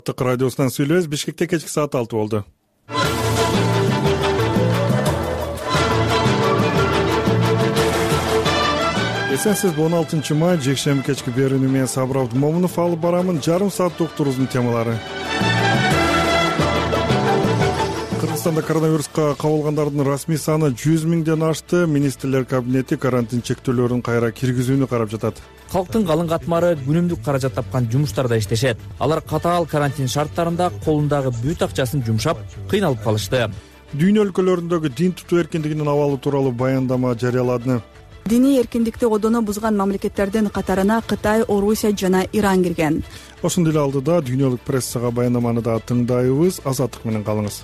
Радиосунан сүйлөбүз. Бишкекте кечки саат 6 болду. Эсенсиз, 16 май жекшемби кечки берүүнү менен Сабыр Абдымомунов алып барамын. Жарым саат доктурубуздун темалары. Кыргызстанда коронавируска кабылгандардын расмий саны 100 миңден ашты. Министрлер кабинети карантин чектөөлөрүн кайра киргизүүнү карап жатат. Калктын калың катмары күнүмдүк каражат тапкан жумуштарда иштешет. Алар катаал карантин шарттарында колундагы бүт акчасын жумшап, кыйналып калышты. Дүйнө өлкөлөрүндөгү дин тутуу эркиндигинин абалы тууралуу баяндама жарыялады. Диний эркиндикти одоно бузган мамлекеттердин катарына Кытай, Орусия жана Иран кирген. Ошондой эле алдыда дүйнөлүк прессага баяндаманы да тыңдайбыз. Азаттык менен калыңыз.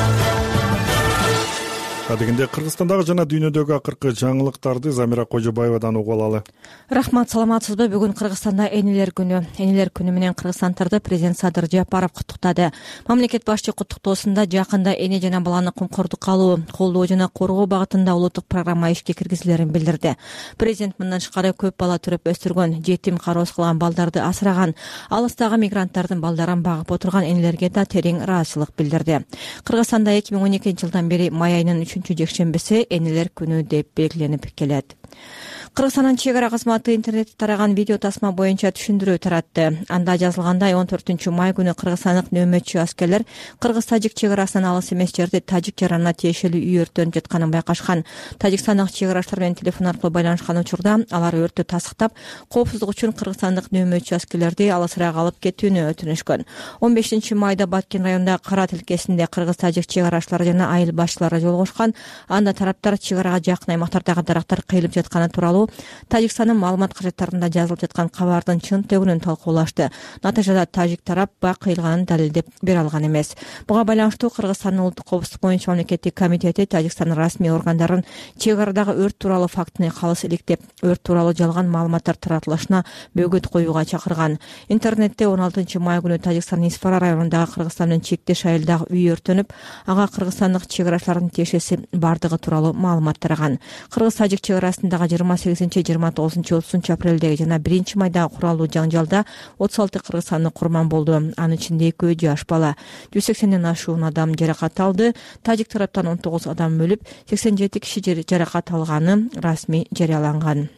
Адегенде Кыргызстандагы жана дүйнөдөгү акыркы жаңылыктарды Замира Кожобаевадан угуп алалы. Рахмат, саламатсызбы? Бүгүн Кыргызстанда энелер күнү. Энелер күнү менен кыргызстандарды президент Садыр Жапаров куттуктады. Мамлекет башчы куттуктоосунда жакында эне жана баланы кумкордукка алуу, колдоо жана коргоо багытында улуттук программа ишке киргизилерин билдирди. Президент мындан тышкары көп бала төрөп өстүргөн, жетим кароосу кылган балдарды асыраган, алыстагы мигранттардын балдарын багып отурган энелерге да терең ыраазычылык билдирди. Кыргызстанда 2012-жылдан бери май айынын жекшембиси энелер күнү деп белгиленип келет. Кыргызстандын чек ара кызматы интернетте тараган видео тасма боюнча түшүндүрүү таратты. Анда жазылгандай 14 май күнү кыргызстандык нөөмөтчү аскерлер кыргыз-тажик чек арасынан алыс эмес жерде тажик жаранына тиешелүү үй өрттөнүп жатканын байкашкан. Тажикстандык чек арачылар менен телефон аркылуу байланышкан учурда алар өрттү тасыктап, коопсуздук үчүн кыргызстандык нөөмөтчү аскерлерди алысыраак алып кетүүнү өтүнүшкөн. 15 майда Баткен районундагы Кара тилкесинде кыргыз-тажик чек арачылары жана айыл башчылары жолугушкан. Анда тараптар чек арага жакын аймактардагы дарактар кыйылып жатканы тууралуу Тажикстандын маалымат каражаттарында жазылып жаткан кабардын чын төгүнүн талкуулашты. Натыйжада тажик тарап ба кыйылганын далилдеп бере алган эмес. Буга байланыштуу Кыргызстандын улуттук коопсуздук боюнча мамлекеттик комитети Тажикстандын расмий органдарын чек арадагы өрт тууралуу фактыны калыс иликтеп, өрт тууралуу жалган маалыматтар таратылышына бөгөт коюуга чакырган. Интернетте 16 май күнү Тажикстандын Исфара районундагы Кыргызстан менен чектеш айылдагы үй өртөнүп, ага кыргызстандык чек арачылардын тиешеси бардыгы тууралуу маалымат тараган. Кыргыз-тажик чек арасындагы 28-29-30 апрелдеги жана 1 майдагы куралдуу жаңжалда 36 кыргызстандык курман болду. Анын ичинде 2 жаш бала, 180ден ашуун адам жаракат алды. Тажик тараптан 19 адам өлүп, 87 киши жаракат алганы расмий жарыяланган.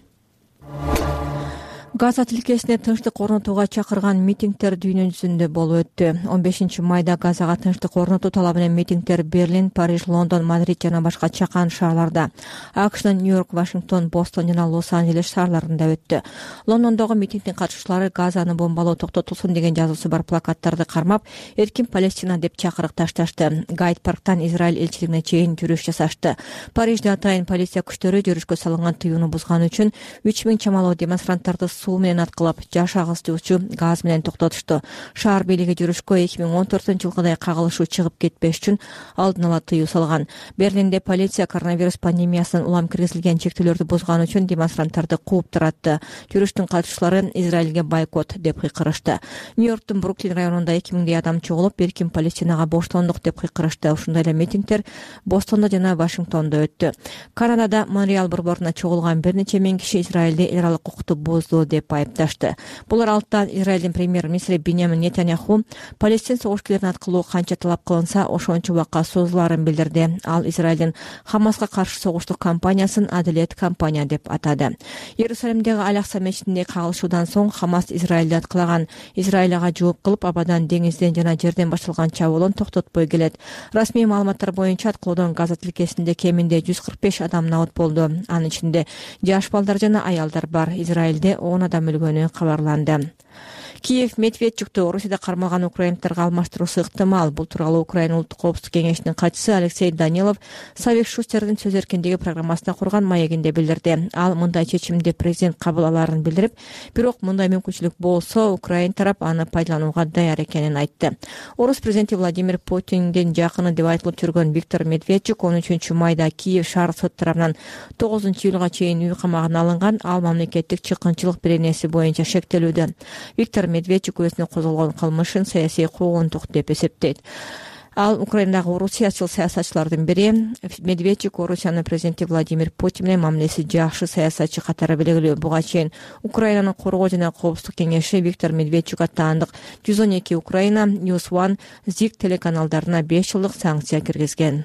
Газа тилкесине тынчтык орнотууга чакырган митингдер дүйнө жүзүндө болуп өттү. 15 майда Газага тынчтык орнотуу талабы менен митингдер Берлин, Париж, Лондон, Мадрид жана башка чакан шаарларда, АКШдын Нью-Йорк, Вашингтон, Бостон жана Лос-Анджелес шаарларында өттү. Лондондогу митингдин катышуучулары Газаны бомбалоо токтотулсун деген жазуусу бар плакаттарды кармап, эркин Палестина деп чакырык ташташты. Гайд парктан Израиль элчилигине чейин жүрүш жасашты. Парижде атайын полиция күчтөрү жүрүшкө салынган тыюуну бузган үчүн 3000 чамалуу демонстранттарды суу менен аткылап, жаш агызчу газ менен токтотушту. Шаар бийлиги жүрүшкө 2014-жылгыдай кагылышуу чыгып кетпеш үчүн алдын ала тыюу салган. Берлинде полиция коронавирус пандемиясынан улам киргизилген чектөөлөрдү бузган үчүн демонстранттарды кууп таратты. Жүрүштүн катышчылары Израилге бойкот деп кыйкырышты. Нью-Йорктун Бруклин районунда 2000 адам чогулуп, эркин Палестинага боштондук деп кыйкырышты. Ушундай эле митингдер Бостондо жана Вашингтондо өттү. Канадада Монреаль борборуна чогулган бир нече миң киши Израилди эл аралык укукту бузду деп айыпташты. Булар алдыдан Израилдин премьер-министри Биньямин Нетаньяху Палестин согушчуларын аткылоо канча талап кылынса, ошончо убакка созуларын билдирди. Ал Израилдин Хамаска каршы согуштук кампаниясын адилет кампания деп атады. Иерусалимдеги Аль-Акса мечитинде кагылышуудан соң Хамас Израилди аткылаган. Израиль ага жооп кылып, абадан, деңизден жана жерден башталган чабуулун токтотпой келет. Расмий маалыматтар боюнча аткылоодон Газа тилкесинде кеминде 145 адам набыт болду. Анын ичинде жаш балдар жана аялдар бар. Израилде 10 адам өлгөнү кабарланды. Киев Медведчукту Орусияда кармалган украиндерге алмаштыруусу ыктымал. Бул тууралуу Украина улуттук коопсуздук кеңешинин катчысы Алексей Данилов Савик Шустердин сөз эркиндиги программасына курган маегинде билдирди. Ал мындай чечимди президент кабыл аларын билдирип, бирок мындай мүмкүнчүлүк болсо, Украин тарап аны пайдаланууга даяр экенин айтты. Орус президенти Владимир Путиндин жакыны деп айтылып жүргөн Виктор Медведчук 13 майда Киев шаар сот тарабынан 9-июлга чейин үй камагына алынган. Ал мамлекеттик чыккынчылык беренеси боюнча шектелүүдө. Виктор Медведчук өзүнө козголгон кылмышын саясий куугунтук деп эсептейт. Ал Украинадагы орусиячыл саясатчылардын бири. Медведчук Орусиянын президенти Владимир Путин менен мамилеси жакшы саясатчы катары белгилүү. Буга чейин Украинанын коргоо жана коопсуздук кеңеши Виктор Медведчук аттаандык 112 Украина, News One, ZIK телеканалдарына 5 жылдык санкция киргизген.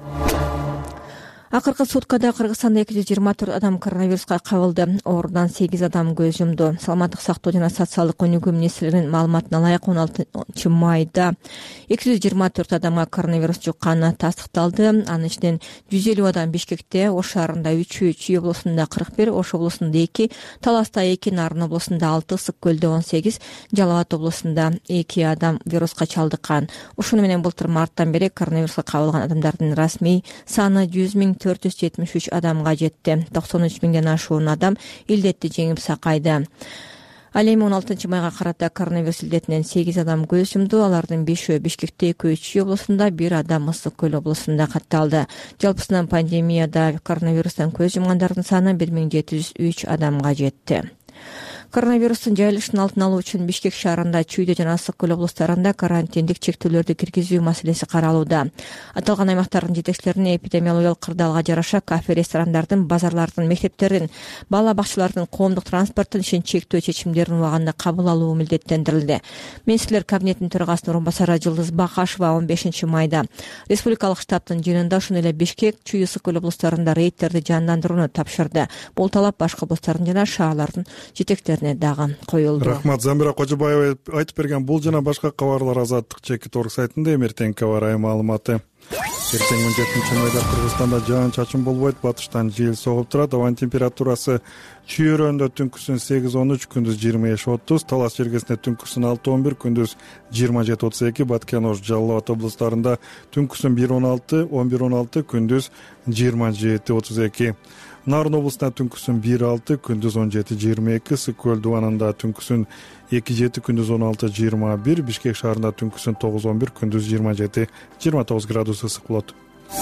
Акыркы суткада Кыргызстанда 224 адам коронавируска кабылды. Оорудан 8 адам көз жумду. Саламаттык сактоо жана социалдык өнүгүү министрлигинин маалыматына ылайык 16 майда 224 адамга коронавирус жукканы тастыкталды. Анын ичинен 150 адам Бишкекте, Ош шаарында 3, Чүй облусунда 41, Ош облусунда 2, Таласта 2, Нарын облусунда 6, Ысык көлдө 18, Жалал Абад облусунда 2 адам вируска чалдыккан. Ушуну менен былтыр марттан бери коронавируска кабылган адамдардын расмий саны 100.473 адамга жетти. 93 миңден ашуун адам илдетти жеңип сакайды. Ал эми 16 майга карата коронавирус илдетинен 8 адам көз жумду. Алардын 5-өө Бишкекте, 2 Чүй облусунда, 1 адам Ысык көл облусунда катталды. Жалпысынан пандемияда коронавирустан көз жумгандардын саны 1703 адамга жетти. Коронавирустун жайылышын алдын алуу үчүн Бишкек шаарында, Чүйдө жана Ысык көл облустарында карантиндик чектөөлөрдү киргизүү маселеси каралууда. Аталган аймактардын жетекчилерине эпидемиологиялык кырдаалга жараша кафе, ресторандардын, базарлардын, мектептердин, бала бакчалардын, коомдук транспорттун ишин чектөө чечимдерин убагында кабыл алуу милдеттендирилди. Министрлер кабинетинин төрагасынын орун басары Жылдыз Бакашева 15 майда республикалык штабтын жыйынында ошондой эле Бишкек, Чүй, Ысык көл облустарында рейдтерди жандандырууну тапшырды. Бул талап башка облустардын жана шаарлардын жетекчилерине дагы коюлду. Рахмат, Замира Кожобаева айтып берген бул жана башка кабарлар Азаттык чекит орг сайтында эмертеңки аба ырайы маалыматы. Эртең 17 майда Кыргызстанда жаан-чачын болбойт, батыштан жел согуп турат. Абанын температурасы Чүй өрөөнүндө түнкүсүн 8-13, күндүз 25-30, Талас жергесинде түнкүсүн 6-11, күндүз 27-32, Баткен, Ош, Жалал Абад облустарында түнкүсүн 1-16, 11-16, күндүз 27-32. Нарын облусунда түнкүсүн 1-6, күндүз 17-22, Ысык көл дубанында түнкүсүн 2-7, күндүз 16-21, Бишкек шаарында түнкүсүн 9-11, күндүз 27-29 градус ысык болот.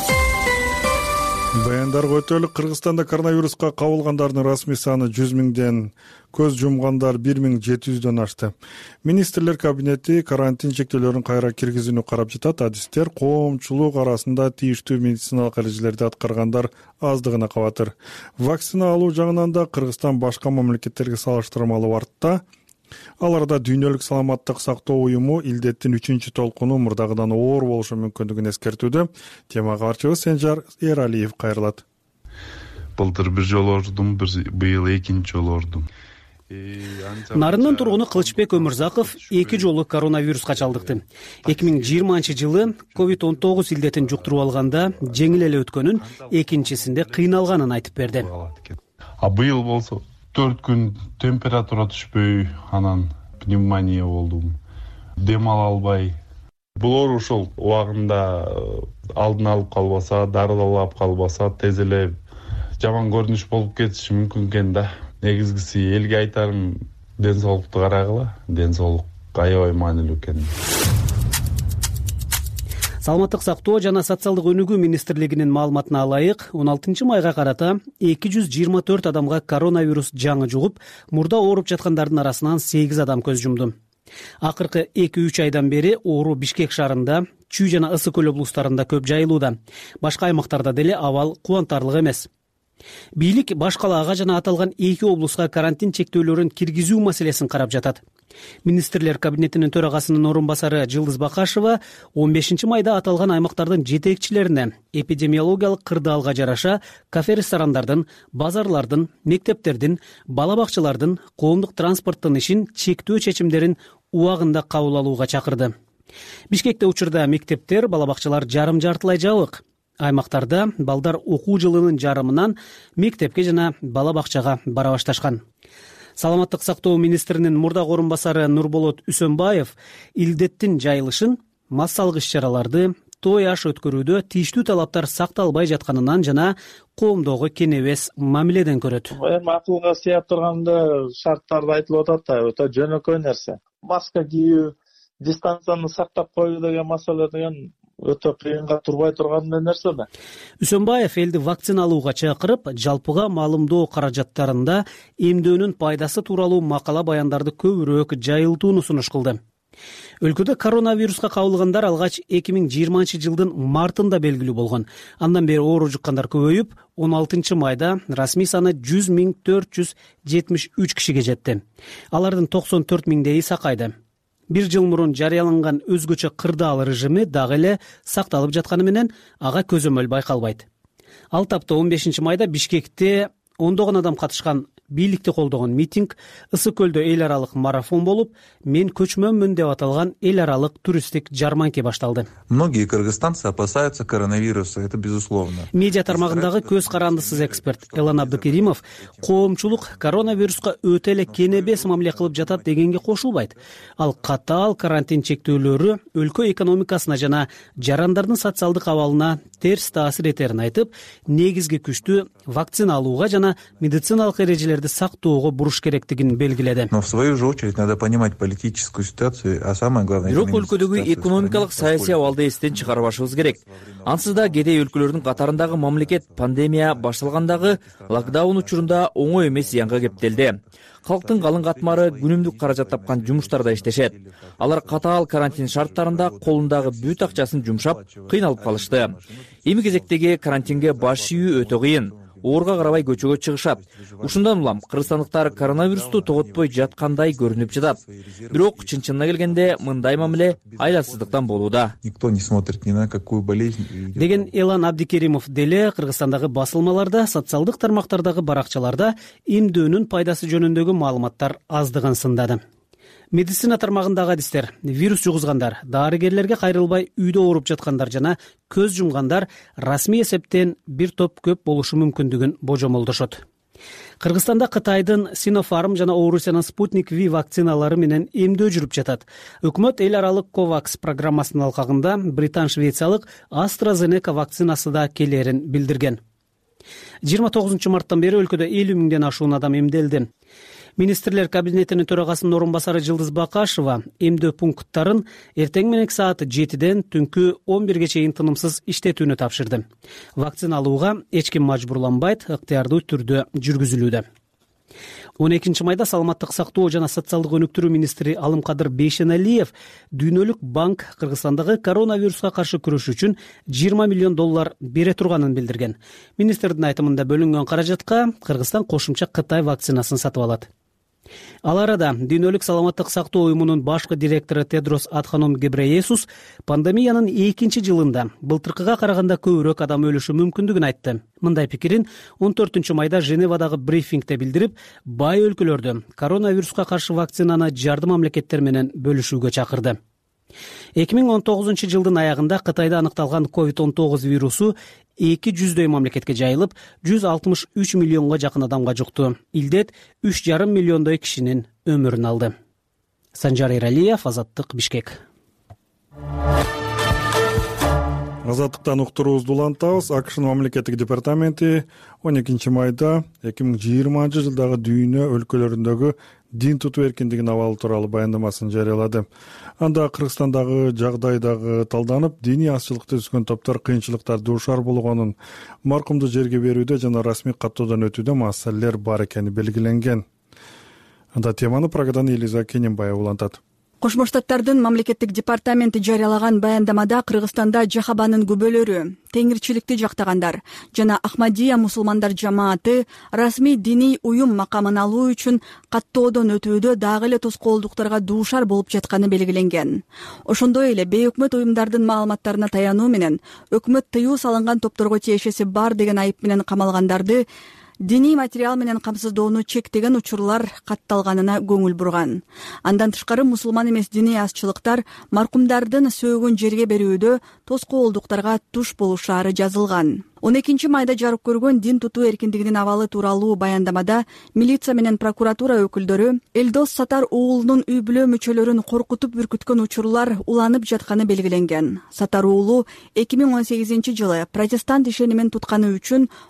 Баяндарга өтөлүк. Кыргызстанда коронавируска кабылгандардын расмий саны 100 миңден, көз жумгандар 1700дөн ашты. Министрлер кабинети карантин чектөөлөрүн кайра киргизүүнү карап жатат. Адистер коомчулук арасында тийиштүү медициналык эрежелерди аткаргандар аздыгына кабатыр. Вакцина алуу жагынан да Кыргызстан башка мамлекеттерге салыштырмалуу артта. Аларда Дүйнөлүк саламаттык сактоо уюму илдеттин 3-чү толкуну мурдагыдан оор болушу мүмкүндүгүн эскертүүдө. Темага каарчыбыз Сенжар Эралиев кайрылат. Былтыр бир жолу ордум, быйыл экинчи жолу ордум. Нарындын тургуну Кылычбек Өмүрзаков 2 жолу коронавируска чалдыкты. 2020-жылы COVID-19 илдетин жуктуруп алганда жеңил эле өткөнүн, экинчисинде кыйналганын айтып берди. Быйыл болсо 4 күн температура түшпөй, анан пневмония болдум. Дем ала албай. Бул оору ошол убагында алдын алып калбаса, дарылап калбаса, тез эле жаман көрүнүш болуп кетиши мүмкүн экен да. Негизгиси элге айтарым, ден соолукту карагыла. Ден соолук аябай маанилүү экен. Саламаттык сактоо жана социалдык өнүгүү министрлигинин маалыматына ылайык 16 майга карата 224 адамга коронавирус жаңы жугуп, мурда ооруп жаткандардын арасынан 8 адам көз жумду. Акыркы 2-3 айдан бери оору Бишкек шаарында, Чүй жана Ысык көл облустарында көп жайылууда. Башка аймактарда деле абал кубантарлык эмес. Бийлик баш калаага жана аталган 2 облуска карантин чектөөлөрүн киргизүү маселесин карап жатат. Министрлер кабинетинин төрагасынын орун басары Жылдыз Бакашева 15 майда аталган аймактардын жетекчилерине эпидемиологиялык кырдаалга жараша кафе, ресторандардын, базарлардын, мектептердин, бала бакчалардын, коомдук транспорттун ишин чектөө чечимдерин убагында кабыл алууга чакырды. Бишкекте учурда мектептер, бала бакчалар жарым-жартылай жабык. Аймактарда балдар окуу жылынын жарымынан мектепке жана бала бакчага бара башташкан. Саламаттык сактоо министринин мурдагы орун басары Нурболот Үсөнбаев илдеттин жайылышын, массалык иш-чараларды, той аш өткөрүүдө тийиштүү талаптар сакталбай жатканынан жана коомдогу кенебес мамиледен көрөт. Эми акылга сыяп турганда шарттарды айтылып атат да, өтө жөнөкөй нерсе. Маска кийүү, дистанцияны сактап коюу деген маселе деген өтө кыйынга турбай турган нерсе да. Үсөнбаев элди вакциналууга чакырып, жалпыга маалымдоо каражаттарында эмдөөнүн пайдасы тууралуу макала баяндарды көбүрөөк жайылтууну сунуш кылды. Өлкөдө коронавируска кабылгандар алгач 2020-жылдын мартында белгилүү болгон. Андан бери оору жуккандар көбөйүп, 16 майда расмий саны 100.473 кишиге жетти. Алардын 94 миңдейи сакайды. Бир жыл мурун жарыяланган өзгөчө кырдаал режими дагы эле сакталып жатканы менен ага көзөмөл байкалбайт. Ал тапта 15 майда Бишкекте ондогон адам катышкан бийликти колдогон митинг, Ысык көлдө эл аралык марафон болуп, мен көчмөнмүн деп аталган эл аралык туристтик жарманке башталды. Многие кыргызстанцы опасаются коронавируса, это безусловно. Медиа тармагындагы көз карандысыз эксперт Элан Абдыкеримов коомчулук коронавируска өтө эле кенебес мамиле кылып жатат дегенге кошулбайт. Ал катаал карантин чектөөлөрү өлкө экономикасына жана жарандардын социалдык абалына терс таасир этерин айтып, негизги күчтү вакцина алууга жана медициналык эрежелерди сактоого буруш керектигин белгиледи. Но в свою же очередь надо понимать политическую ситуацию, а самое главное бирок өлкөдөгү экономикалык саясий абалды эстен чыгарбашыбыз керек. Ансыз да кедей өлкөлөрдүн катарындагы мамлекет пандемия башталгандагы локдаун учурунда оңой эмес зыянга кептелди. Калктын калың катмары күнүмдүк каражат тапкан жумуштарда иштешет. Алар катаал карантин шарттарында колундагы бүт акчасын жумшап, кыйналып калышты. Эми кезектеги карантинге баш ийүү өтө кыйын. Оорга карабай көчөгө чыгышат. Ушундан улам кыргызстандыктар коронавирусту тоготпой жаткандай көрүнүп жатат. Бирок чын-чынына келгенде мындай мамиле айласыздыктан болууда. Никто не смотрит ни на какую болезнь. Деген Элан Абдикеримов деле Кыргызстандагы басылмаларда, социалдык тармактардагы баракчаларда эмдөөнүн пайдасы жөнүндөгү маалыматтар аздыгын сындады. Медицина тармагындагы адистер вирус жугузгандар, дарыгерлерге кайрылбай үйдө ооруп жаткандар жана көз жумгандар расмий эсептен бир топ көп болушу мүмкүндүгүн божомолдошот. Кыргызстанда Кытайдын Sinopharm жана Орусиянын Sputnik V вакциналары менен эмдөө жүрүп жатат. Өкмөт эл аралык COVAX программасынын алкагында британ-швециялык AstraZeneca вакцинасы да келерин билдирген. 29 марттан бери өлкөдө 50 миңден ашуун адам эмделди. Министрлер кабинетинин төрагасынын орун басары Жылдыз Бакашева эмдөө пункттарын эртең мененки саат 7ден түнкү 11ге чейин тынымсыз иштетүүнү тапшырды. Вакцина алууга эч ким мажбурланбайт, ыктыярдуу түрдө жүргүзүлүүдө. 12 майда Саламаттык сактоо жана социалдык өнүктүрүү министри Алымкадыр Бейшеналиев Дүйнөлүк банк Кыргызстандагы коронавируска каршы күрөш үчүн $20 миллион бере турганын билдирген. Министрдин айтымында бөлүнгөн каражатка Кыргызстан кошумча Кытай вакцинасын сатып алат. Ал арада Дүйнөлүк саламаттык сактоо уюмунун башкы директору Тедрос Адханом Гебрейесус пандемиянын 2 жылында былтыркыга караганда көбүрөөк адам өлүшү мүмкүндүгүн айтты. Мындай пикирин 14 майда Женевадагы брифингде билдирип, бай өлкөлөрдө коронавируска каршы вакцинаны жардым мамлекеттер менен бөлүшүүгө чакырды. 2019 жылдын аягында Кытайда аныкталган COVID-19 вирусу 200 мамлекетке жайылып, 163 миллионго жакын адамга жукту. Илдет 3,5 миллиондой кишинин өмүрүн алды. Санжар Эралиев, Азаттык, Бишкек. Азаттыктан уктуруубузду улантабыз. АКШнын мамлекеттик департаменти 12 майда 2020 жылдагы дүйнө өлкөлөрүндөгү дин тутуу эркиндигинин абалы тууралуу баяндамасын жарыялады. Анда Кыргызстандагы жагдай дагы талданып, диний азчылыкта түзгөн топтор кыйынчылыктар дуушар болгонун, маркумду жерге берүүдө жана расмий каттоодон өтүүдө маселелер бар экени белгиленген. Анда теманы Прагадан Элиза Кененбаева улантат. Кошмо Штаттардын мамлекеттик департаменти жарыялаган баяндамада Кыргызстанда жахабанын күбөлөрү, теңирчиликти жактагандар жана Ахмадия мусулмандар жамааты расмий диний уюм макамын алуу үчүн каттоодон өтүүдө дагы эле тоскоолдуктарга дуушар болуп жатканы белгиленген. Ошондой эле бейөкмөт уюмдардын маалыматтарына таянуу менен өкмөт тыюу салынган топторго тиешеси бар деген айып менен камалгандарды диний материал менен камсыздоону чектеген учурлар катталганына көңүл бурган. Андан тышкары мусулман эмес диний азчылыктар маркумдардын сөөгүн жерге берүүдө тоскоолдуктарга туш болушары жазылган. 12 майда жарык көргөн дин тутуу эркиндигинин абалы тууралуу баяндамада милиция менен прокуратура өкүлдөрү Элдос Сатар уулунун үй бүлө мүчөлөрүн коркутуп бүркүткөн учурлар уланып жатканы белгиленген. Сатар уулу 2018 жылы протестант ишенимин тутканы үчүн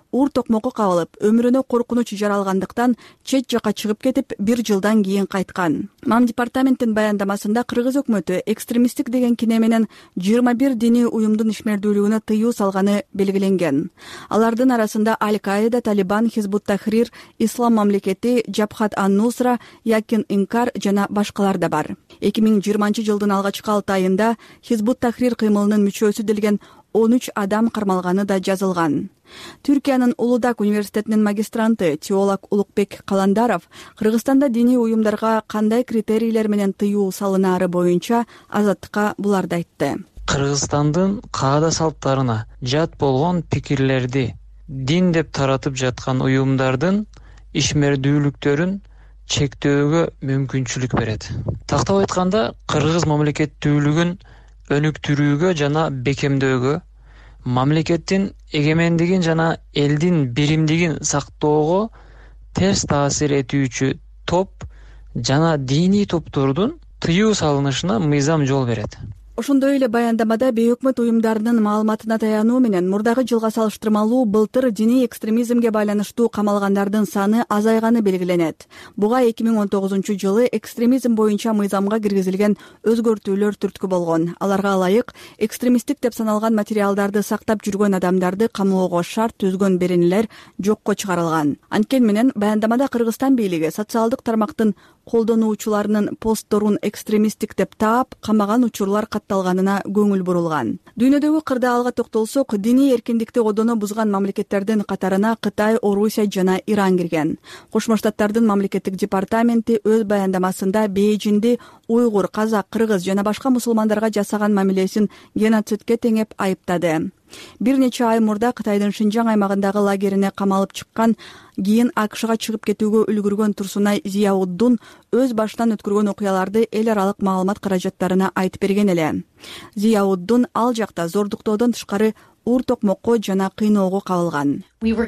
уур токмокко кабылып өмүрүнө коркунуч жаралгандыктан чет жакка чыгып кетип 1 жылдан кийин кайткан. МАМ департаменттин баяндамасында Кыргыз өкмөтү экстремисттик деген кине менен 21 диний уюмдун ишмердүүлүгүнө тыюу салганы белгиленген. Алардын арасында Аль-Каида, Талибан, Хизбут-Тахрир, Ислам мамлекети, Жабхат ан-Нусра, Якин Инкар жана башкалар да бар. 2020 жылдын алгачкы 6 айында Хизбут-Тахрир кыймылынын мүчөсү делген 13 адам кармалганы да жазылган. Түркиянын Улудак университетинин магистранты теолог Улукбек Каландаров Кыргызстанда диний уюмдарга кандай критерийлер менен тыюу салынаары боюнча Азаттыкка буларды айтты. Кыргызстандын каада салттарына жат болгон пикирлерди дин деп таратып жаткан уюмдардын ишмердүүлүктөрүн чектөөгө мүмкүнчүлүк берет. Тактап айтканда, кыргыз мамлекеттүүлүгүн өнүктүрүүгө жана бекемдөөгө, мамлекеттин эгемендигин жана элдин биримдигин сактоого терс таасир этүүчү топ жана диний топтордун тыюу салынышына мыйзам жол берет. Ошондой эле баяндамада бейөкмөт уюмдарынын маалыматына таянуу менен мурдагы жылга салыштырмалуу былтыр диний экстремизмге байланыштуу камалгандардын саны азайганы белгиленет. Буга 2019 жылы экстремизм боюнча мыйзамга киргизилген өзгөртүүлөр түрткү болгон. Аларга ылайык экстремисттик деп саналган материалдарды сактап жүргөн адамдарды камоого шарт түзгөн беренелер жокко чыгарылган. Анткени менен баяндамада Кыргызстан бийлиги социалдык тармактын колдонуучуларынын постторун экстремисттик деп таап, камаган учурлар катталганына көңүл бурулган. Дүйнөдөгү кырдаалга токтолсок, диний эркиндикти одоно бузган мамлекеттердин катарына Кытай, Орусия жана Иран кирген. Кошмо Штаттардын мамлекеттик департаменти өз баяндамасында Бейжинди уйгур, казак, кыргыз жана башка мусулмандарга жасаган мамилесин геноцидке теңеп айыптады. Бир нече ай мурда Кытайдын Шинжаң аймагындагы лагерине камалып чыккан, кийин АКШга чыгып кетүүгө үлгүргөн Турсунай Зияуддун өз башынан өткөргөн окуяларды эл аралык маалымат каражаттарына айтып берген эле. Зияуддун ал жакта зордуктоодон тышкары уур токмокко жана кыйноого кабылган.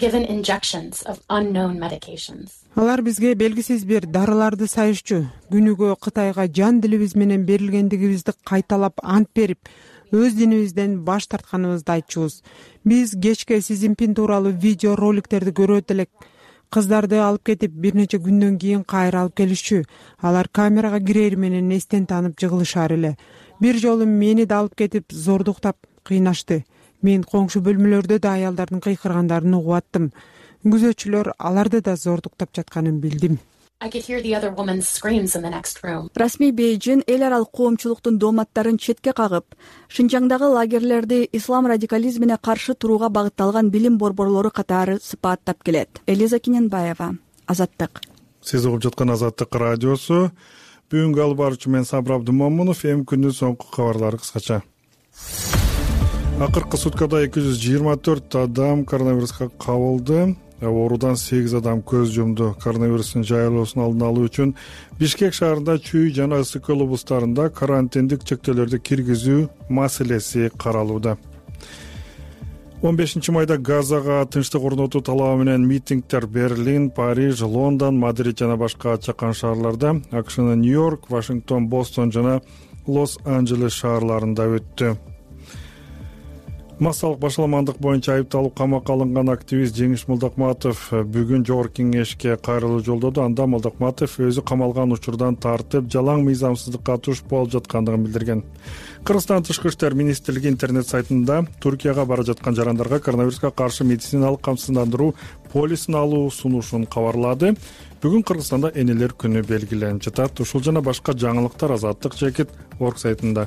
Алар бизге белгисиз бир дарыларды сайышчу. Күнүгө Кытайга жан дилибиз менен берилгендигибизди кайталап ант берип, өз динибизден баш тартканыбызды айтчубуз. Биз кечке Си Цзиньпин тууралуу видео роликтерди көрөт элек. Кыздарды алып кетип, бир нече күндөн кийин кайра алып келишчү. Алар камерага кирери менен эстен танып жыгылышар эле. Бир жолу мени да алып кетип, зордуктап кыйнашты. Мен коңшу бөлмөлөрдө да аялдардын кыйкыргандарын угуп аттым. Күзөтчүлөр аларды да зордуктап жатканын билдим. Расмий Бейжин эл аралык коомчулуктун дооматтарын четке кагып, Шинжаңдагы лагерлерди ислам радикализмине каршы турууга багытталган билим борборлору катары сыпаттап келет. Элиза Киненбаева, Азаттык. Сиз угуп жаткан Азаттык радиосу. Бүгүнкү алып баруучу мен Сабыр Абдымомунов. Эми күндүн соңку кабарлары кыскача. Акыркы суткада 224 адам коронавируска кабылды. Оорудан 8 адам көз жумду. Коронавирустун жайылуусун алдын алуу үчүн Бишкек шаарында Чүй жана Ысык-Көл облустарында карантиндик чектөөлөрдү киргизүү маселеси каралууда. 15 майда Газага тынчтык орнотуу талабы менен митингдер Берлин, Париж, Лондон, Мадрид жана башка чакан шаарларда, АКШнын Нью-Йорк, Вашингтон, Бостон жана Лос-Анджелес шаарларында өттү. Массалык башаламандык боюнча айыпталып камакка алынган активист Жеңиш Молдокматов бүгүн Жогорку Кеңешке кайрылуу жолдоду. Анда Молдокматов өзү камалган учурдан тартып, жалаң мыйзамсыздыкка туш болуп жаткандыгын билдирген. Кыргызстан Тышкы иштер министрлиги интернет сайтында Туркияга бара жаткан жарандарга коронавируска каршы медициналык камсыздандыруу полисин алуу сунушун кабарлады. Бүгүн Кыргызстанда энелер күнү белгиленип жатат. Ушул жана башка жаңылыктар Азаттык Org сайтында.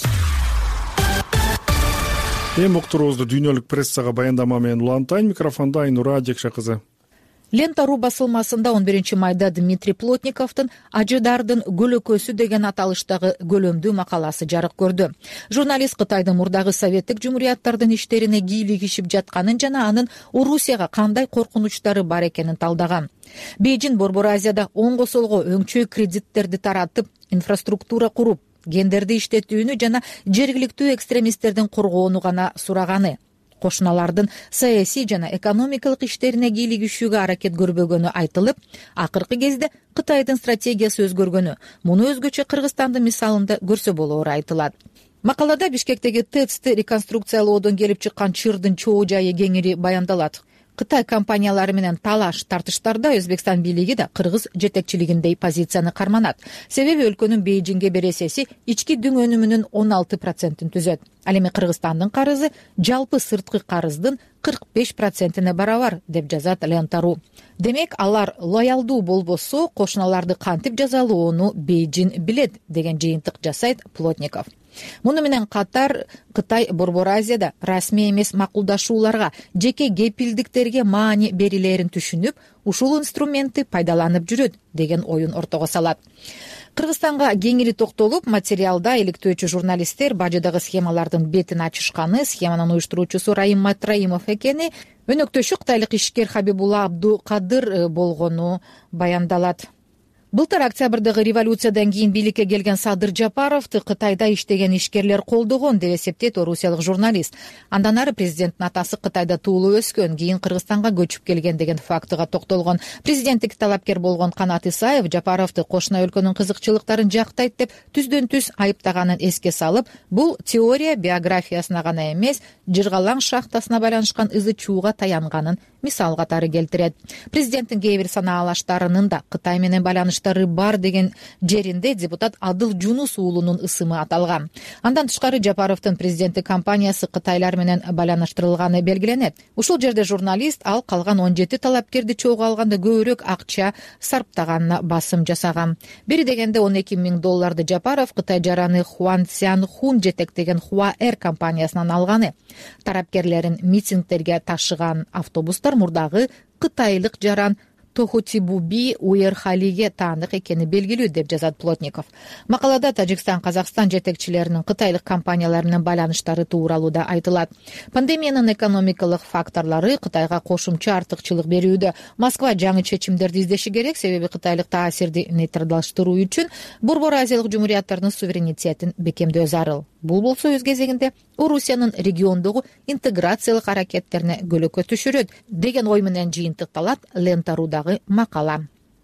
Эми уктуруубузду дүйнөлүк прессага баяндама менен улантайын. Микрофондо Айнура Жекше кызы. Лента.ру басылмасында 11 майда Дмитрий Плотниковдун «Ажыдардын көлөкөсү» деген аталыштагы көлөмдүү макаласы жарык көрдү. Журналист Кытайдын мурдагы советтик жумурияттардын иштерине кийлигишип жатканын жана анын Орусияга кандай коркунучтары бар экенин талдаган. Бейжин Борбор Азияда оңго солго өңчөй кредиттерди таратып, инфраструктура куруп, гендерди иштетүүнү жана жергиликтүү экстремисттердин коргоону гана сураганы. Кошуналардын саясий жана экономикалык иштерине кийлигишүүгө аракет көрбөгөнү айтылып, акыркы кезде Кытайдын стратегиясы өзгөргөнү, муну өзгөчө Кыргызстандын мисалында көрсө болоору айтылат. Макалада Бишкектеги ТЭЦти реконструкциялоодон келип чыккан чырдын чоо жайы кеңири баяндалат. Кытай компаниялары менен талаш тартыштарда Өзбекстан бийлиги да Кыргыз жетекчилигиндей позицияны карманат. Себеби өлкөнүн Бейжиңге бересеси ички дүң өнүмүнүн 16% түзөт. Ал эми Кыргызстандын карызы жалпы сырткы карыздын 45%-не барабар, деп жазат Лента.ру. Демек, алар лоялдуу болбосо, кошуналарды кантип жазалоону Бейжиң билет, деген жыйынтык жасайт Плотников. Муну менен катар Кытай Борбор Азияда расмий эмес макулдашууларга, жеке кепилдиктерге маани берилерин түшүнүп, ушул инструментти пайдаланып жүрөт, деген оюн ортого салат. Кыргызстанга кеңири токтолуп, материалда иликтөөчү журналисттер бажыдагы схемалардын бетин ачышканы, схеманын уюштуруучусу Раим Матраимов экени, өнөктөшү кытайлык ишкер Хабибулла Абдукадыр болгону баяндалат. Былтыр октябрдагы революциядан кийин бийликке келген Садыр Жапаровду Кытайда иштеген ишкерлер колдогон, деп эсептейт орусиялык журналист. Андан ары президенттин атасы Кытайда туулуп өскөн, кийин Кыргызстанга көчүп келген деген фактыга токтолгон. Президенттик талапкер болгон Канат Исаев Жапаровду кошуна өлкөнүн кызыкчылыктарын жактайт деп түздөн-түз айыптаганын эске салып, бул теория биографиясына гана эмес, Жыргалаң шахтасына байланышкан ызы чууга таянганын мисал катары келтирет. Президенттин кээ бир санаалаштарынын да Кытай менен байланыштары бар деген жеринде депутат Адыл Жунус уулунун ысымы аталган. Андан тышкары Жапаровдун президенттик кампаниясы Кытайлар менен байланыштырылганы белгиленет. Ушул жерде журналист ал калган 17 талапкерди чоого алганда көбүрөөк акча сарптаганына басым жасаган. Бери дегенде $12,000 Жапаров Кытай жараны Хуан Цзянхун жетектеген Хуа-Эр компаниясынан алганы. Тарапкерлерин митингтерге ташыган автобустар мурдагы кытайлык жаран Тохотибуби Уерхалиге таандык экени белгилүү, деп жазат Плотников. Макалада Тажикстан, Казакстан жетекчилеринин кытайлык компаниялар менен байланыштары тууралуу да айтылат. Пандемиянын экономикалык факторлору Кытайга кошумча артыкчылык берүүдө. Москва жаңы чечимдерди издеши керек, себеби кытайлык таасирди нейтралдаштыруу үчүн Борбор Азиялык жумурияттердин суверенитетин бекемдөө зарыл. Бул болсо өз кезегинде Орусиянын региондогу интеграциялык аракеттерине көлөкө түшүрөт, деген ой менен жыйынтыкталат Лента.рудагы макала.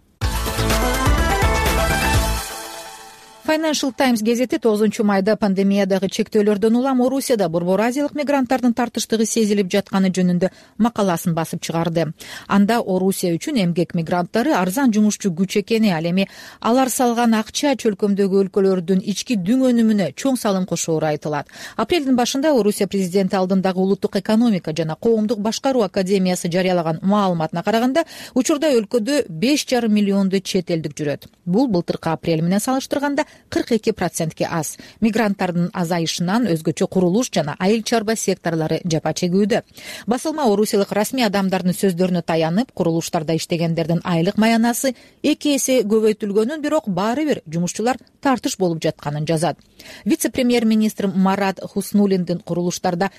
Financial Times газети 9 майда пандемиядагы чектөөлөрдөн улам Орусияда Борбор Азиялык мигранттардын тартыштыгы сезилип жатканы жөнүндө макаласын басып чыгарды. Анда Орусия үчүн эмгек мигранттары арзан жумушчу күч экени, ал эми алар салган акча чөлкөмдөгү өлкөлөрдүн ички дүң өнүмүнө чоң салым кошоору айтылат. Апрелдин башында Орусия президенти алдындагы улуттук экономика жана коомдук башкаруу академиясы жарыялаган маалыматына караганда, учурда өлкөдө 5,5 миллионду чет элдик жүрөт. Бул былтыркы апрель менен салыштырганда 42%ке аз. Мигранттардын азайышынан өзгөчө курулуш жана айыл чарба секторлору жапа чегүүдө. Басылма орусиялык расмий адамдардын сөздөрүнө таянып, курулуштарда иштегендердин айлык маянасы 2 эсе көбөйтүлгөнүн, бирок баары бир жумушчулар тартыш болуп жатканын жазат. Вице-премьер-министр Марат Хуснуллиндин курулуштарда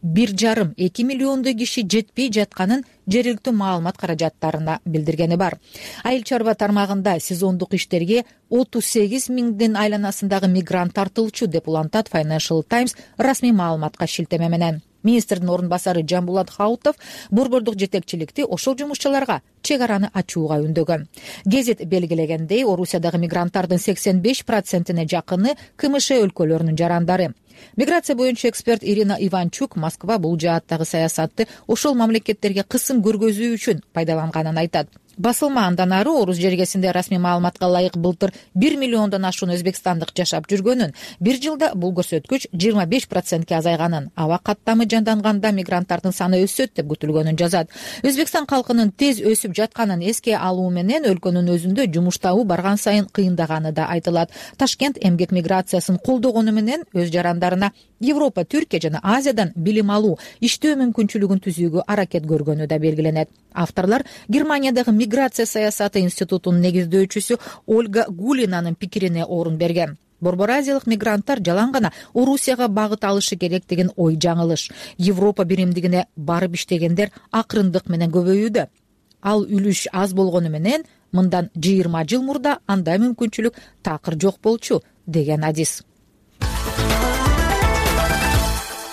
1,5-2 миллиондой киши жетпей жатканын жергиликтүү маалымат каражаттарына билдиргени бар. Айыл чарба тармагында сезондук иштерге 38 миңдин айланасындагы мигрант тартылчу, деп улантат Financial Times расмий маалыматка шилтеме менен. Министрдин орун басары Жамбулат Хаутов борбордук жетекчиликти ошол жумушчуларга чек араны ачууга үндөгөн. Гезит белгилегендей, Орусиядагы мигранттардын 85%-не жакыны КМШ өлкөлөрүнүн жарандары. Миграция боюнча эксперт Ирина Иванчук Москва бул жааттагы саясатты ошол мамлекеттерге кысым көргөзүү үчүн пайдаланганын айтат. Басылма андан ары орус жергесинде расмий маалыматка ылайык былтыр 1 миллиондон ашуун өзбекстандык жашап жүргөнүн, бир жылда бул көрсөткүч 25%ке азайганын, аба каттамы жанданганда мигранттардын саны өссөт деп күтүлгөнүн жазат. Өзбекстан калкынын тез өсүп жатканын эске алуу менен өлкөнүн өзүндө жумуш табуу барган сайын кыйындаганы да айтылат. Ташкент эмгек миграциясын колдогону менен өз жарандарына Европа, Түркия жана Азиядан билим алуу, иштөө мүмкүнчүлүгүн түзүүгө аракет көргөнү да белгиленет. Авторлор Германиядагы миграция саясаты институтунун негиздөөчүсү Ольга Гулинанын пикирине орун берген. Борбор Азиялык мигранттар жалаң гана Орусияга багыт алышы керек деген ой жаңылыш. Европа биримдигине барып иштегендер акырындык менен көбөйүүдө. Ал үлүш аз болгону менен мындан 20 жыл мурда андай мүмкүнчүлүк такыр жок болчу, деген адис.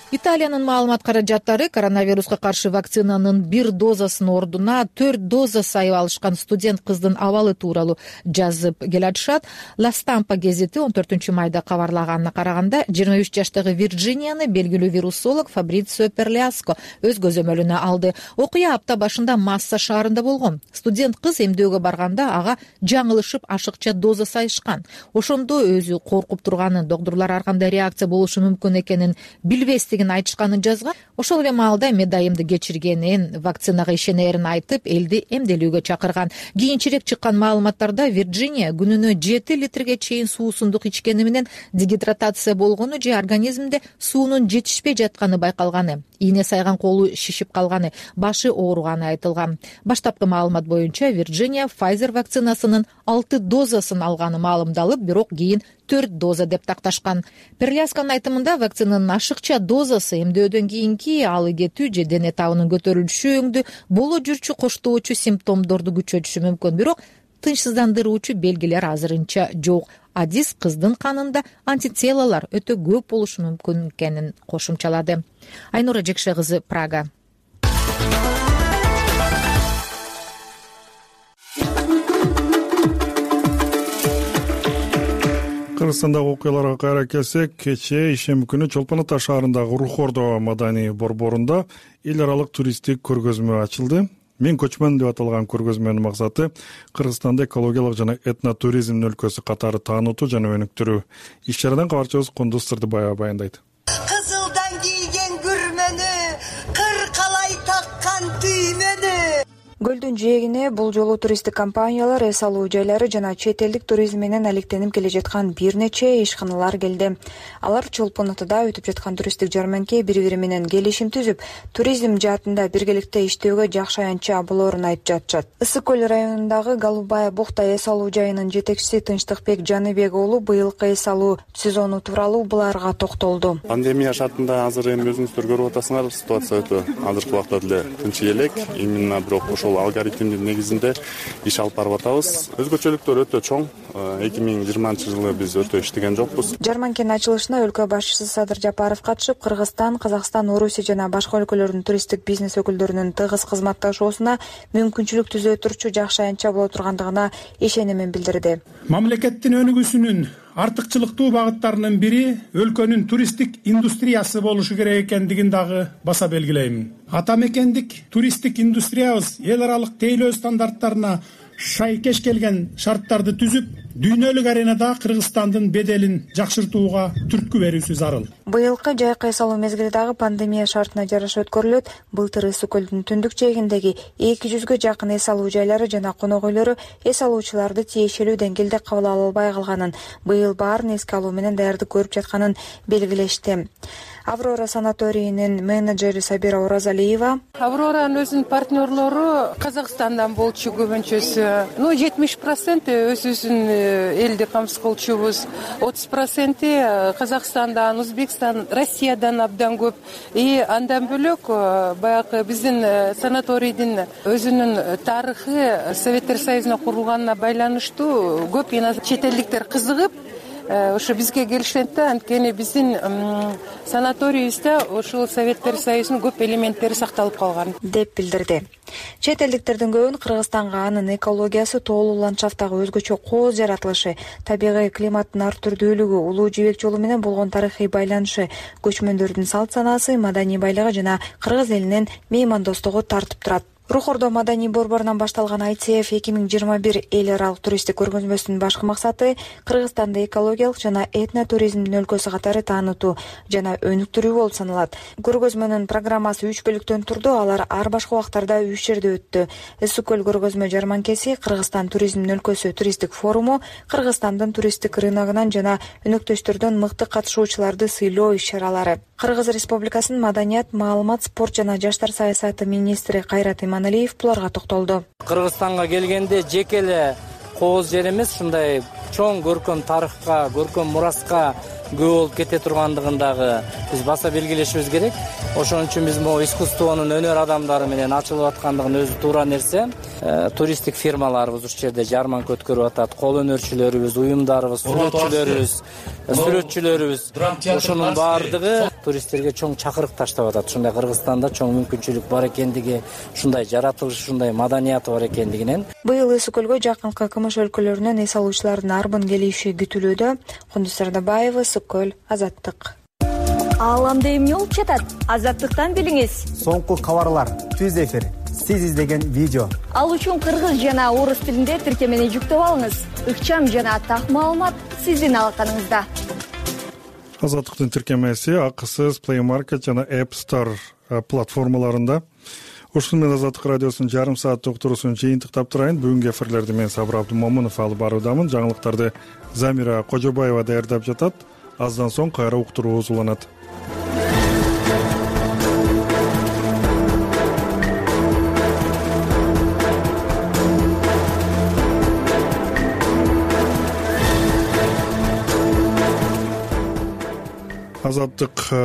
Италиянын маалымат каражаттары коронавируска каршы вакцинанын 1 дозасынын ордуна 4 доза сайып алышкан студент кыздын абалы тууралуу жазып келатышат. La Stampa гезити 14 майда кабарлаганына караганда 23 жаштагы Вирджинияны белгилүү вирусолог Фабрицио Перлиаско өз көзөмөлүнө алды. Окуя апта башында Масса шаарында болгон. Студент кыз эмдөөгө барганда ага жаңылышып ашыкча доза сайышкан. Ошондо өзү коркуп турганын, доктурлар ар кандай реакция болушу мүмкүн экенин билбестигин айтышканын жазган. Ошол эле маалда медайымды кечиргенин, вакцинага ишенерин айтып, элди эмделүүгө чакырган. Кийинчерээк чыккан маалыматтарда Вирджиния күнүнө 7 литрге чейин суусундук ичкени менен дегидратация болгону же организмде суунун жетишпей жатканы байкалганы, ийне сайган колу шишип калганы, башы ооруганы айтылган. Баштапкы маалымат боюнча Вирджиния Pfizer вакцинасынын 6 дозасын алганы маалымдалып, бирок кийин 4 доза деп такташкан. Перлиасканын айтымында вакцинанын ашыкча дозасы эмдөөдөн кийинки алы кетүү же дене табынын көтөрүлүшү боло жүрчү коштоочу симптомдорду күчөтүшү мүмкүн, бирок тынчсыздандыруучу белгилер азырынча жок. Адис кыздын канында антителалар өтө көп болушу мүмкүн экенин кошумчалады. Айнура Жекше кызы, Прага. Кыргызстандагы окуяларга кайра келсек, кечээ ишемби күнү Чолпон Ата шаарындагы Рухордо маданий борборунда эл аралык туристтик көргөзмө ачылды. Мен көчмөн деп аталган көргөзмөнүн максаты Кыргызстанды экологиялык жана этнотуризмдин өлкөсү катары таанытуу жана өнүктүрүү. Иш-чарадан кабарчыбыз Кундуз Сырдыбаева баяндайт. Кызылдан кийген күрмөнү, кыр калай таккан түймөнү. Көлдүн жээгине бул жолу туристтик компаниялар, эс алуу жайлары жана чет элдик туризм менен алектенип келе жаткан бир нече ишканалар келди. Алар Чолпон Атада өтүп жаткан туристтик жарманке бири-бири менен келишим түзүп, туризм жаатында биргеликте иштөөгө жакшы аянтча болоорун айтып жатышат. Ысык көл районундагы Галубая бухта эс алуу жайынын жетекчиси Тынчтыкбек Жаныбек уулу быйылкы эс алуу сезону тууралуу буларга токтолду. Пандемия шартында азыр эми өзүңүздөр көрүп атасыңар, ситуация өтө азыркы убакта деле тынч элек. Именно бирок ошол алгоритмдин негизинде иш алып барып атабыз. Өзгөчөлүктөр өтө чоң. 2020-жылы биз өтө иштеген жокпуз. Жарманкенин ачылышына өлкө башчысы Садыр Жапаров катышып, Кыргызстан, Казакстан, Орусия жана башка өлкөлөрдүн туристтик бизнес өкүлдөрүнүн тыгыз кызматташуусуна мүмкүнчүлүк түзө турчу жакшы аянтча боло тургандыгына ишенимин билдирди. Мамлекеттин өнүгүүсүнүн артыкчылыктуу багыттарынын бири өлкөнүн туристтик индустриясы болушу керек экендигин дагы баса белгилеймин. Ата мекендик туристтик индустриябыз эл аралык тейлөө стандарттарына шайкеш келген шарттарды түзүп, дүйнөлүк аренада Кыргызстандын беделин жакшыртууга түрткү берүүсү зарыл. Быйылкы жайкы эс алуу мезгили дагы пандемия шартына жараша өткөрүлөт. Былтыр Ысык көлдүн түндүк жээгиндеги 200га жакын эс алуу жайлары жана конок үйлөрү эс алуучуларды тиешелүү деңгээлде кабыл ала албай калганын, быйыл баарын эске алуу менен даярдык көрүп жатканын белгилешти. Аврора санаторийинин менеджери Сабира Оразалиева: Авроранын өзүнүн партнерлору Казакстандан болчу көбүнчөсү. 70% өзүбүздүн элди камсыз кылчубуз. 30% Казакстандан, Өзбекстан, Россиядан абдан көп. Андан бөлөк баягы биздин санаторийдин өзүнүн тарыхы Советтер Союзуна курулганына байланыштуу көп чет элдиктер кызыгып ошо бизге келишет да, анткени биздин санаторийибизде ошол Советтер Союзунун көп элементтери сакталып калган деп билдирди. Чет элдиктердин көбүн Кыргызстанга анын экологиясы, тоолуу ландшафттагы өзгөчө кооз жаратылышы, табигый климаттын ар түрдүүлүгү, улуу жибек жолу менен болгон тарыхый байланышы, көчмөндөрдүн салт санаасы, маданий байлыгы жана кыргыз элинин меймандостугу тартып турат. Рухордо маданий борборунан башталган ICF 2021 эл аралык туристтик көргөзмөсүнүн башкы максаты Кыргызстанды экологиялык жана этнотуризмдин өлкөсү катары таанытуу жана өнүктүрүү болуп саналат. Көргөзмөнүн программасы 3 бөлүктөн турду, алар ар башка убактарда 3 жерде өттү. Ысык көл көргөзмө жарманкеси, Кыргызстан туризмдин өлкөсү туристтик форуму, Кыргызстандын туристтик рыногунан жана өнөктөштөрдөн мыкты катышуучуларды сыйлоо иш-чаралары. Кыргыз Республикасынын маданият, маалымат, спорт жана жаштар саясаты министри Кайрат Иманалиев буларга токтолду. Кыргызстанга келгенде жеке эле кооз жер эмес, ушундай чоң көркөм тарыхка, көркөм мураска көп болуп кете тургандыгын дагы биз баса белгилешибиз керек. Ошон үчүн биз могу искусствонун өнөр адамдары менен ачылып аткандыгын өзү туура нерсе. Туристтик фирмаларыбыз ушул жерде жарманка өткөрүп атат. Кол өнөрчүлөрүбүз, уюмдарыбыз, сүрөтчүлөрүбүз ошонун баардыгы туристтерге чоң чакырык таштап атат. Ушундай Кыргызстанда чоң мүмкүнчүлүк бар экендиги, ушундай жаратылыш, ушундай маданияты бар экендигинен. Быйыл Ысык көлгө жакынкы КМШ өлкөлөрүнөн эс алуучулардын арбын келиши күтүлүүдө. Кундуз Сардабаева, Ысык көл, Азаттык. Ааламда эмне болуп жатат? Азаттыктан билиңиз. Соңку кабарлар, түз эфир, сиз издеген видео. Ал үчүн кыргыз жана орус тилинде тиркемени жүктөп алыңыз. Ыкчам жана так маалымат сиздин алаканыңызда. Азаттыктын тиркемеси акысыз Play Market жана App Store платформаларында. Ушун менен Азаттык радиосунун жарым саат уктуруусун жыйынтыктап турайын. Бүгүнкү эфирлерди мен Сабыр Абдумомунов алып баруудамын. Жаңылыктарды Замира Кожобаева даярдап жатат. Аздан соң кайра уктуруубуз уланат. Азаттык